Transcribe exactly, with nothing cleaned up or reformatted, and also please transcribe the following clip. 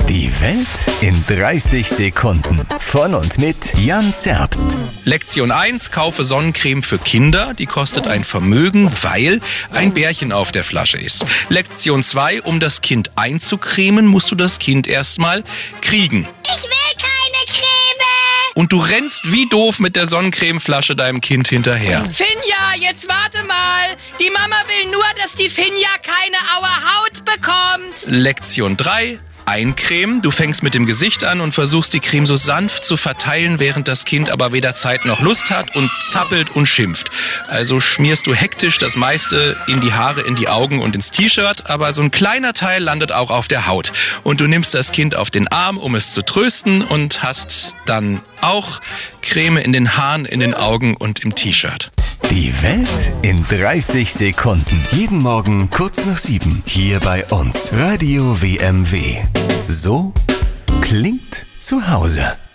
Die Welt in dreißig Sekunden. Von und mit Jan Zerbst. Lektion eins, kaufe Sonnencreme für Kinder. Die kostet ein Vermögen, weil ein Bärchen auf der Flasche ist. Lektion zwei, um das Kind einzucremen, musst du das Kind erstmal kriegen. Ich will keine Creme! Und du rennst wie doof mit der Sonnencremeflasche deinem Kind hinterher. Finja, jetzt warte mal. Die Mama will nur, dass die Finja keine aue Haut bekommt. Lektion drei, eincremen. Du fängst mit dem Gesicht an und versuchst die Creme so sanft zu verteilen, während das Kind aber weder Zeit noch Lust hat und zappelt und schimpft. Also schmierst du hektisch das meiste in die Haare, in die Augen und ins T-Shirt, aber so ein kleiner Teil landet auch auf der Haut. Und du nimmst das Kind auf den Arm, um es zu trösten, und hast dann auch Creme in den Haaren, in den Augen und im T-Shirt. Die Welt in dreißig Sekunden. Jeden Morgen kurz nach sieben. Hier bei uns. Radio W M W. So klingt zu Hause.